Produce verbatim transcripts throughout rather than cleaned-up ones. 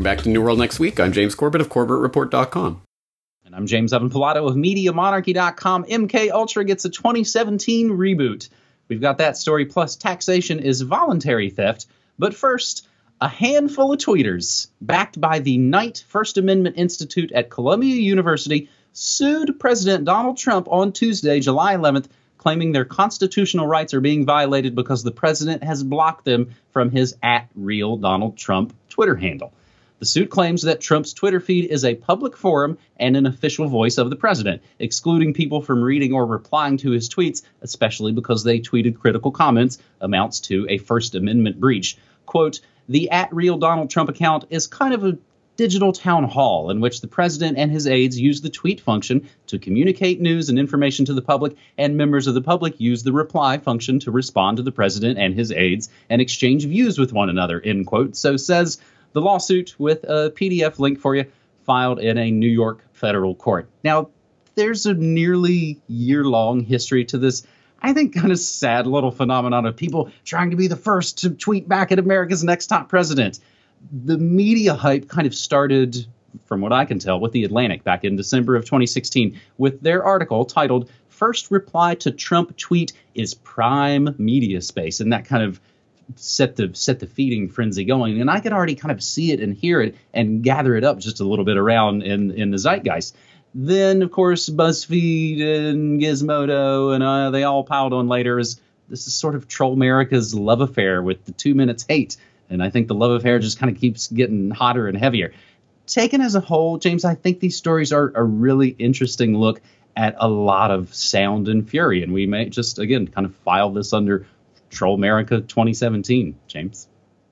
back to New World Next Week. I'm James Corbett of Corbett Report dot com. And I'm James Evan Pilato of Media Monarchy dot com. M K Ultra gets a twenty seventeen reboot. We've got that story, plus taxation is voluntary theft. But first, a handful of tweeters, backed by the Knight First Amendment Institute at Columbia University, sued President Donald Trump on Tuesday, July eleventh, claiming their constitutional rights are being violated because the president has blocked them from his at Real Donald Trump Twitter handle. The suit claims that Trump's Twitter feed is a public forum and an official voice of the president, excluding people from reading or replying to his tweets, especially because they tweeted critical comments, amounts to a First Amendment breach. Quote, the at Real Donald Trump account is kind of a digital town hall in which the president and his aides use the tweet function to communicate news and information to the public, and members of the public use the reply function to respond to the president and his aides and exchange views with one another, end quote. So says the lawsuit, with a P D F link for you, filed in a New York federal court. Now, there's a nearly year-long history to this, I think, kind of sad little phenomenon of people trying to be the first to tweet back at America's next top president. The media hype kind of started, from what I can tell, with The Atlantic back in December of twenty sixteen, with their article titled, First Reply to Trump Tweet is Prime Media Space. And that kind of set the set the feeding frenzy going. And I could already kind of see it and hear it and gather it up just a little bit around in, in the zeitgeist. Then, of course, BuzzFeed and Gizmodo and uh, they all piled on later as this is sort of Troll America's love affair with the two minutes hate. And I think the love affair just kind of keeps getting hotter and heavier. Taken as a whole, James, I think these stories are a really interesting look at a lot of sound and fury. And we may just, again, kind of file this under Troll America twenty seventeen, James.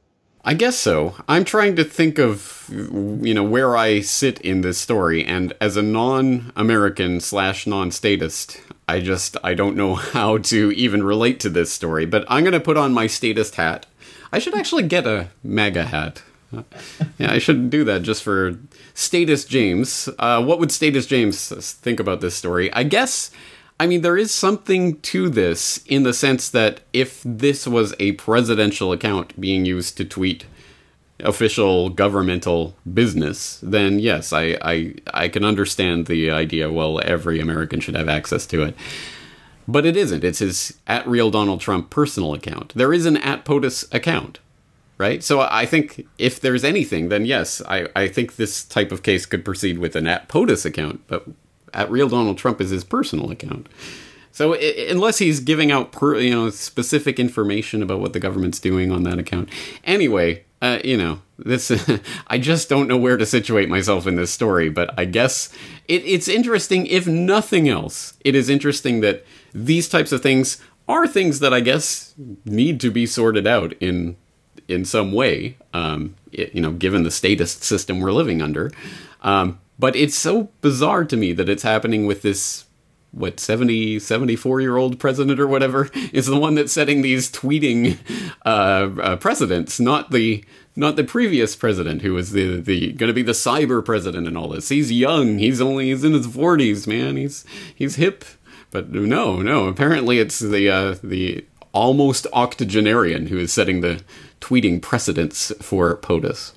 I guess so. I'm trying to think of, you know, where I sit in this story. And as a non-American slash non-statist, I just, I don't know how to even relate to this story. But I'm going to put on my statist hat. I should actually get a MAGA hat. Yeah, I should do that just for Statist James. Uh, what would Statist James think about this story? I guess, I mean, there is something to this in the sense that if this was a presidential account being used to tweet official governmental business, then yes, I, I, I can understand the idea, well, every American should have access to it. But it isn't. It's his at Real Donald Trump personal account. There is an at POTUS account, right? So I think if there's anything, then yes, I, I think this type of case could proceed with an at POTUS account, but at Real Donald Trump is his personal account. So I- unless he's giving out per, you know specific information about what the government's doing on that account. Anyway, uh, you know, this I just don't know where to situate myself in this story, but I guess it, it's interesting. If nothing else, it is interesting that these types of things are things that I guess need to be sorted out in in some way, um, it, you know, given the statist system we're living under. Um, but it's so bizarre to me that it's happening with this, what, seventy, seventy-four-year-old president or whatever is the one that's setting these tweeting uh, uh, precedents, not the not the previous president who was the, the going to be the cyber president and all this. He's young. He's only he's in his forties, man. He's he's hip. But no, no. Apparently, it's the uh, the almost octogenarian who is setting the tweeting precedents for POTUS.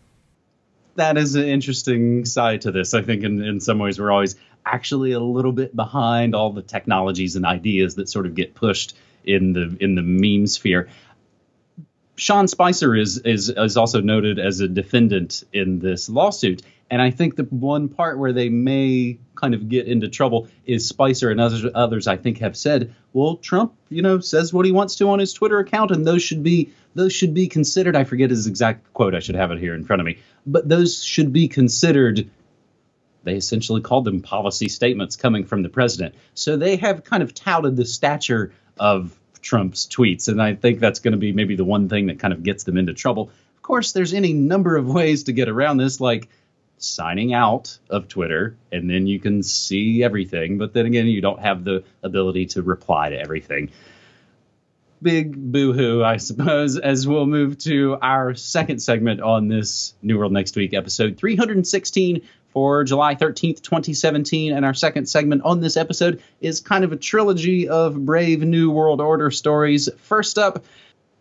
That is an interesting side to this. I think in, in some ways we're always actually a little bit behind all the technologies and ideas that sort of get pushed in the in the meme sphere. Sean Spicer is is is also noted as a defendant in this lawsuit. And I think the one part where they may kind of get into trouble is Spicer and others, others I think have said, well, Trump, you know, says what he wants to on his Twitter account, and those should be those should be considered. I forget his exact quote. I should have it here in front of me. But those should be considered. They essentially called them policy statements coming from the president. So they have kind of touted the stature of Trump's tweets. And I think that's going to be maybe the one thing that kind of gets them into trouble. Of course, there's any number of ways to get around this, like signing out of Twitter, and then you can see everything. But then again, you don't have the ability to reply to everything. Big boo-hoo, I suppose, as we'll move to our second segment on this New World Next Week episode three hundred sixteen for July thirteenth, twenty seventeen. And our second segment on this episode is kind of a trilogy of brave New World Order stories. First up,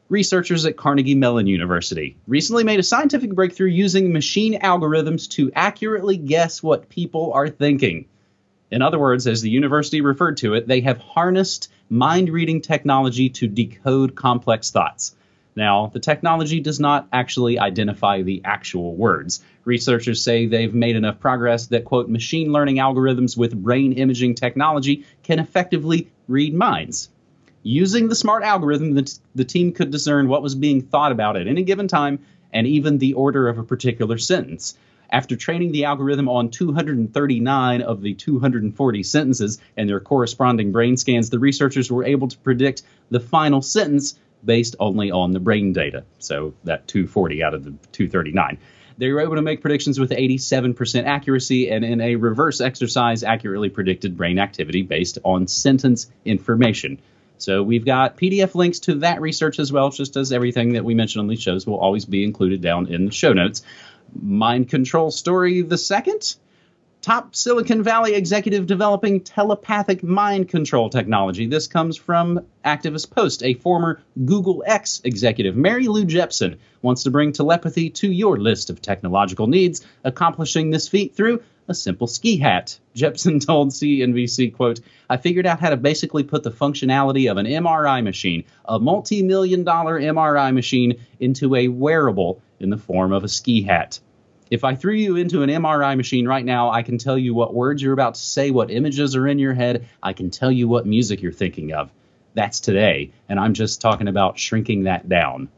Researchers at Carnegie Mellon University recently made a scientific breakthrough using machine algorithms to accurately guess what people are thinking. In other words, as the university referred to it, they have harnessed mind-reading technology to decode complex thoughts. Now, the technology does not actually identify the actual words. Researchers say they've made enough progress that, quote, machine learning algorithms with brain imaging technology can effectively read minds. Using the smart algorithm, the, the team could discern what was being thought about at any given time and even the order of a particular sentence. After training the algorithm on two hundred thirty-nine of the two hundred forty sentences and their corresponding brain scans, the researchers were able to predict the final sentence based only on the brain data. So that two hundred forty out of the two hundred thirty-nine. They were able to make predictions with eighty-seven percent accuracy, and in a reverse exercise, accurately predicted brain activity based on sentence information. So we've got P D F links to that research as well, just as everything that we mention on these shows will always be included down in the show notes. Mind Control Story the second. Top Silicon Valley executive developing telepathic mind control technology. This comes from Activist Post. A former Google X executive, Mary Lou Jepsen, wants to bring telepathy to your list of technological needs, accomplishing this feat through a simple ski hat. Jepsen told C N B C, quote, I figured out how to basically put the functionality of an M R I machine, a multi-million dollar M R I machine, into a wearable in the form of a ski hat. If I threw you into an M R I machine right now, I can tell you what words you're about to say, what images are in your head. I can tell you what music you're thinking of. That's today, and I'm just talking about shrinking that down.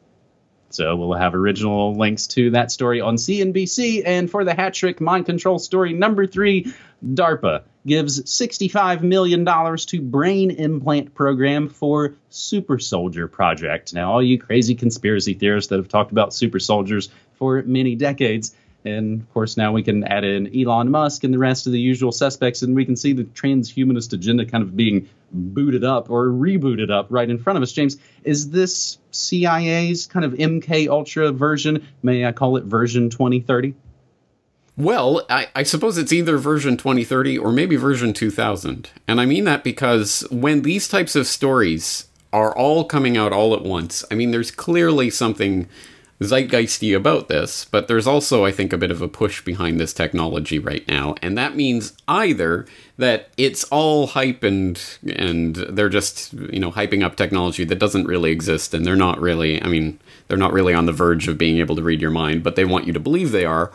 So we'll have original links to that story on C N B C. And for the hat trick mind control story number three, DARPA gives sixty-five million dollars to brain implant program for Super Soldier Project. Now, all you crazy conspiracy theorists that have talked about super soldiers for many decades, and of course now we can add in Elon Musk and the rest of the usual suspects, and we can see the transhumanist agenda kind of being booted up or rebooted up right in front of us. James, is this C I A's kind of M K Ultra version? May I call it version twenty thirty? Well, I, I suppose it's either version twenty thirty or maybe version two thousand. And I mean that because when these types of stories are all coming out all at once, I mean, there's clearly something zeitgeisty about this, but there's also, I think, a bit of a push behind this technology right now. And that means either that it's all hype and and they're just, you know, hyping up technology that doesn't really exist, and they're not really, I mean, they're not really on the verge of being able to read your mind, but they want you to believe they are,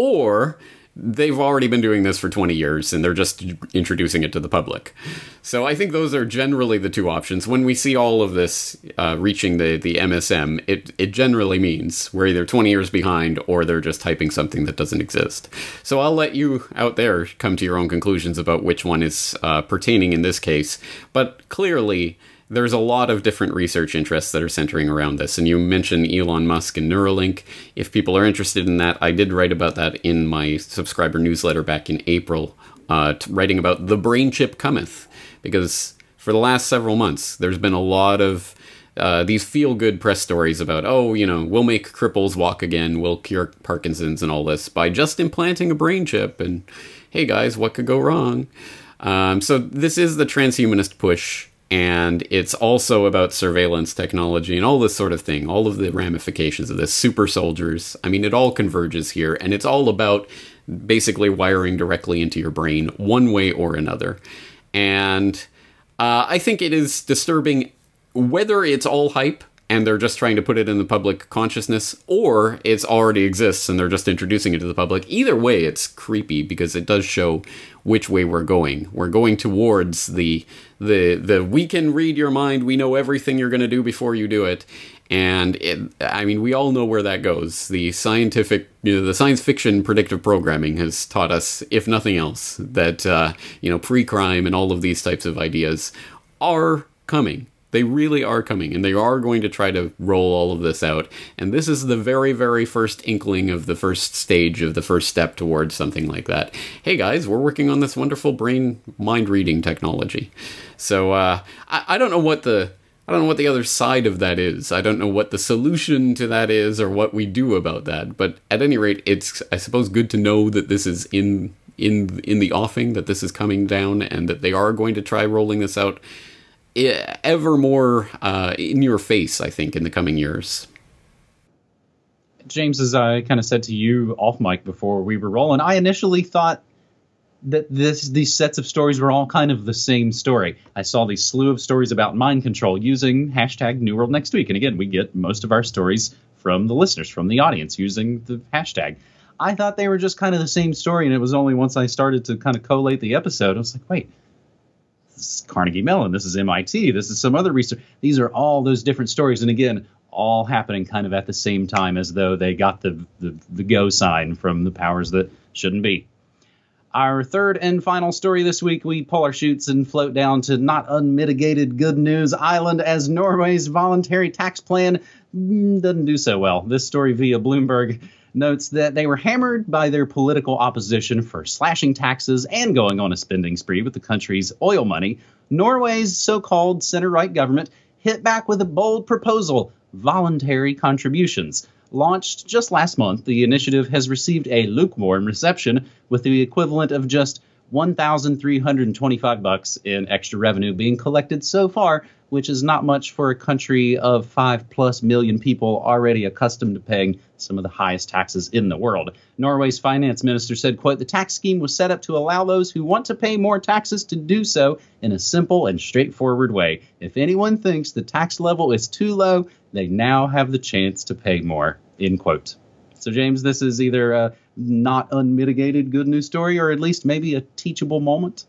or they've already been doing this for twenty years and they're just introducing it to the public. So I think those are generally the two options. When we see all of this uh, reaching the, the M S M, it, it generally means we're either twenty years behind or they're just hyping something that doesn't exist. So I'll let you out there come to your own conclusions about which one is uh, pertaining in this case. But clearly, there's a lot of different research interests that are centering around this. And you mentioned Elon Musk and Neuralink. If people are interested in that, I did write about that in my subscriber newsletter back in April, uh, writing about The Brain Chip Cometh. Because for the last several months, there's been a lot of uh, these feel-good press stories about, oh, you know, we'll make cripples walk again, we'll cure Parkinson's and all this by just implanting a brain chip. And hey, guys, what could go wrong? Um, so this is the transhumanist push. And it's also about surveillance technology and all this sort of thing, all of the ramifications of this, super soldiers. I mean, it all converges here, and it's all about basically wiring directly into your brain one way or another. And uh, I think it is disturbing whether it's all hype and they're just trying to put it in the public consciousness, or it's already exists and they're just introducing it to the public. Either way, it's creepy because it does show which way we're going. We're going towards the the the we can read your mind, we know everything you're going to do before you do it. And it, I mean, we all know where that goes. The scientific, you know, the science fiction predictive programming has taught us, if nothing else, that uh, you know, pre-crime and all of these types of ideas are coming. They really are coming, and they are going to try to roll all of this out. And this is the very, very first inkling of the first stage of the first step towards something like that. Hey guys, we're working on this wonderful brain mind reading technology. So uh, I, I don't know what the I don't know what the other side of that is. I don't know what the solution to that is or what we do about that. But at any rate, it's, I suppose, good to know that this is in in in the offing, that this is coming down, and that they are going to try rolling this out. ever more uh, in your face, I think, in the coming years. James, as I kind of said to you off mic before we were rolling, I initially thought that this these sets of stories were all kind of the same story. I saw these slew of stories about mind control using hashtag New World Next Week. And again, we get most of our stories from the listeners, from the audience, using the hashtag. I thought they were just kind of the same story, and it was only once I started to kind of collate the episode, I was like, wait, this is Carnegie Mellon, this is M I T, this is some other research. These are all those different stories, and again, all happening kind of at the same time, as though they got the, the, the go sign from the powers that shouldn't be. Our third and final story this week, we pull our chutes and float down to not unmitigated good news island as Norway's voluntary tax plan doesn't do so well. This story via Bloomberg notes that they were hammered by their political opposition for slashing taxes and going on a spending spree with the country's oil money. Norway's so-called center-right government hit back with a bold proposal: voluntary contributions. Launched just last month, the initiative has received a lukewarm reception, with the equivalent of just one thousand three hundred twenty-five bucks in extra revenue being collected so far, which is not much for a country of five plus million people already accustomed to paying some of the highest taxes in the world. Norway's finance minister said, quote, "The tax scheme was set up to allow those who want to pay more taxes to do so in a simple and straightforward way. If anyone thinks the tax level is too low, they now have the chance to pay more," end quote. So, James, this is either a not unmitigated good news story, or at least maybe a teachable moment.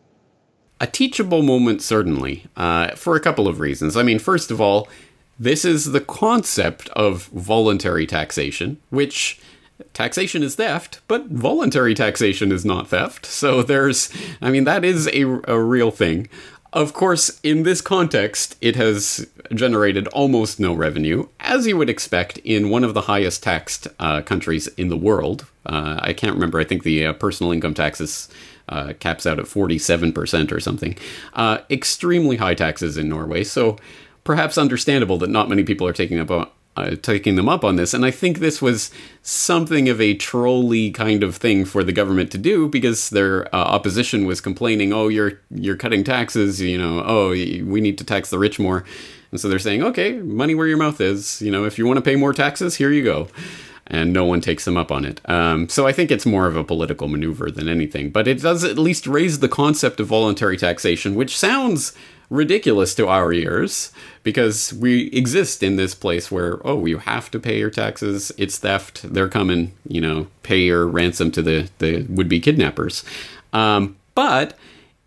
A teachable moment, certainly, uh, for a couple of reasons. I mean, first of all, this is the concept of voluntary taxation, which taxation is theft, but voluntary taxation is not theft. So there's, I mean, that is a, a real thing. Of course, in this context, it has generated almost no revenue, as you would expect in one of the highest taxed uh, countries in the world. Uh, I can't remember. I think the uh, personal income taxes uh, caps out at forty-seven percent or something. Uh, extremely high taxes in Norway, so perhaps understandable that not many people are taking up on, uh, taking them up on this. And I think this was something of a trolley kind of thing for the government to do, because their uh, opposition was complaining, oh, you're you're cutting taxes, you know, oh, we need to tax the rich more. And so they're saying, okay, money where your mouth is. You know, if you want to pay more taxes, here you go. And no one takes them up on it. Um, so I think it's more of a political maneuver than anything. But it does at least raise the concept of voluntary taxation, which sounds ridiculous to our ears, because we exist in this place where, oh, you have to pay your taxes, it's theft, they're coming, you know, pay your ransom to the, the would-be kidnappers. Um, but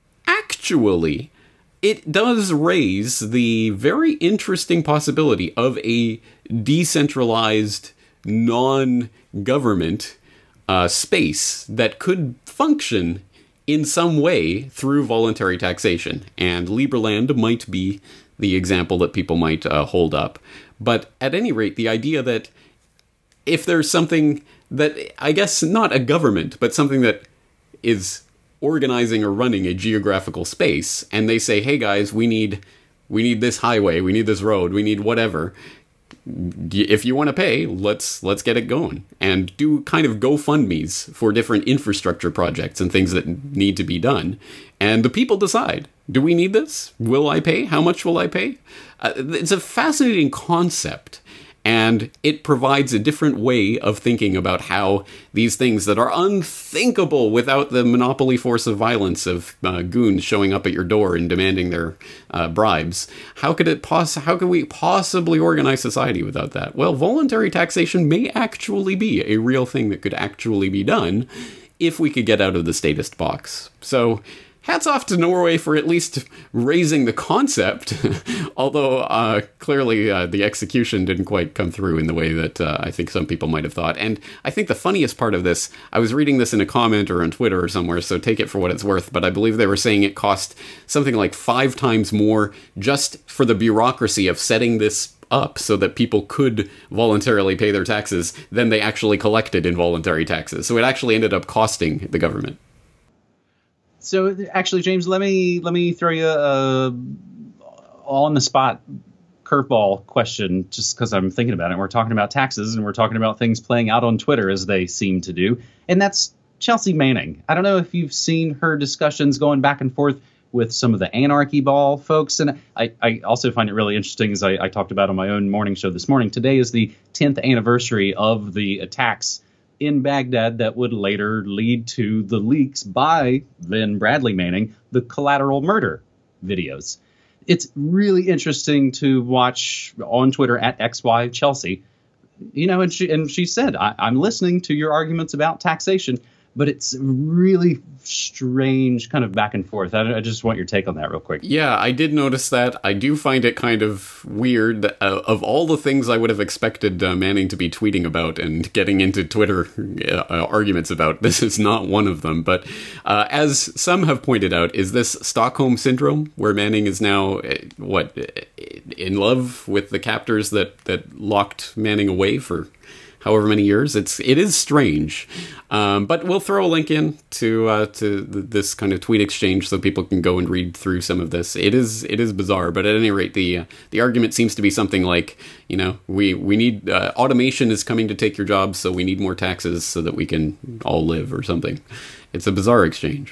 actually, it does raise the very interesting possibility of a decentralized, non-government uh, space that could function in some way through voluntary taxation. And Liberland might be the example that people might uh, hold up. But at any rate, the idea that if there's something that, I guess not a government, but something that is organizing or running a geographical space, and they say, hey guys, we need we need this highway, we need this road, we need whatever. If you want to pay, let's let's get it going, and do kind of GoFundMes for different infrastructure projects and things that need to be done. And the people decide, do we need this? Will I pay? How much will I pay? Uh, it's a fascinating concept, and it provides a different way of thinking about how these things that are unthinkable without the monopoly force of violence of uh, goons showing up at your door and demanding their uh, bribes. How could it poss- How could we possibly organize society without that? Well, voluntary taxation may actually be a real thing that could actually be done if we could get out of the statist box. So, hats off to Norway for at least raising the concept, although uh, clearly uh, the execution didn't quite come through in the way that uh, I think some people might have thought. And I think the funniest part of this, I was reading this in a comment or on Twitter or somewhere, so take it for what it's worth, but I believe they were saying it cost something like five times more just for the bureaucracy of setting this up so that people could voluntarily pay their taxes than they actually collected in voluntary taxes. So it actually ended up costing the government. So actually, James, let me let me throw you a on the spot curveball question, just because I'm thinking about it. We're talking about taxes, and we're talking about things playing out on Twitter as they seem to do, and that's Chelsea Manning. I don't know if you've seen her discussions going back and forth with some of the Anarchy Ball folks. And I, I also find it really interesting, as I, I talked about on my own morning show this morning. Today is the tenth anniversary of the attacks in Baghdad that would later lead to the leaks by then Bradley Manning, the collateral murder videos. It's really interesting to watch on Twitter at X Y Chelsea. You know, and she and she said, I, I'm listening to your arguments about taxation, but it's really strange kind of back and forth. I, I just want your take on that real quick. Yeah, I did notice that. I do find it kind of weird. Uh, of all the things I would have expected uh, Manning to be tweeting about and getting into Twitter uh, arguments about, this is not one of them. But uh, as some have pointed out, is this Stockholm Syndrome, where Manning is now, uh, what, in love with the captors that, that locked Manning away for however many years? It's it is strange, um, but we'll throw a link in to uh, to th- this kind of tweet exchange so people can go and read through some of this. It is it is bizarre, but at any rate, the uh, the argument seems to be something like, you know, we we need uh, automation is coming to take your jobs, so we need more taxes so that we can all live, or something. It's a bizarre exchange.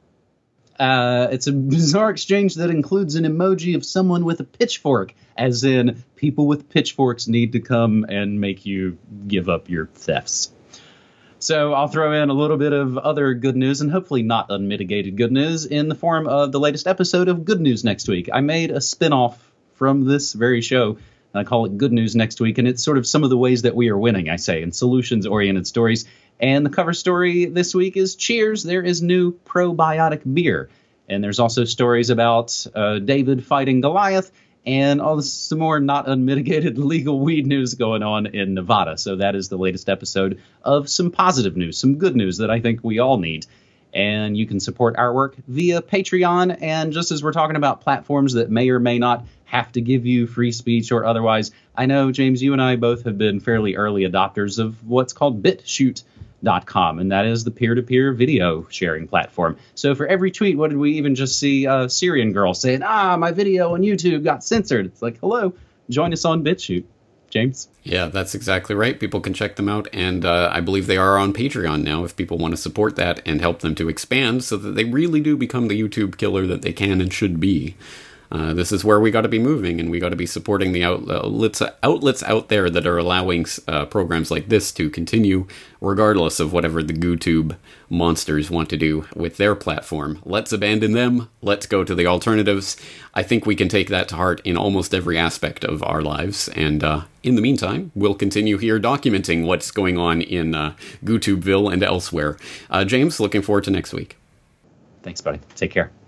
Uh, it's a bizarre exchange that includes an emoji of someone with a pitchfork, as in people with pitchforks need to come and make you give up your thefts. So I'll throw in a little bit of other good news, and hopefully not unmitigated good news, in the form of the latest episode of Good News Next Week. I made a spinoff from this very show, and I call it Good News Next Week, and it's sort of some of the ways that we are winning, I say, in solutions-oriented stories. And the cover story this week is Cheers, there is new probiotic beer. And there's also stories about uh, David fighting Goliath, and all this, some more not unmitigated legal weed news going on in Nevada. So that is the latest episode of some positive news, some good news that I think we all need. And you can support our work via Patreon. And just as we're talking about platforms that may or may not have to give you free speech or otherwise, I know, James, you and I both have been fairly early adopters of what's called BitChute dot com, and that is the peer-to-peer video sharing platform. So for every tweet, what did we even just see a Syrian girl saying, ah, my video on YouTube got censored? It's like, hello, join us on BitChute. James? Yeah, that's exactly right. People can check them out, and uh, I believe they are on Patreon now if people want to support that and help them to expand so that they really do become the YouTube killer that they can and should be. Uh, this is where we got to be moving, and we got to be supporting the outlets, outlets out there that are allowing uh, programs like this to continue, regardless of whatever the GooTube monsters want to do with their platform. Let's abandon them. Let's go to the alternatives. I think we can take that to heart in almost every aspect of our lives. And uh, in the meantime, we'll continue here documenting what's going on in uh, GooTubeville and elsewhere. Uh, James, looking forward to next week. Thanks, buddy. Take care.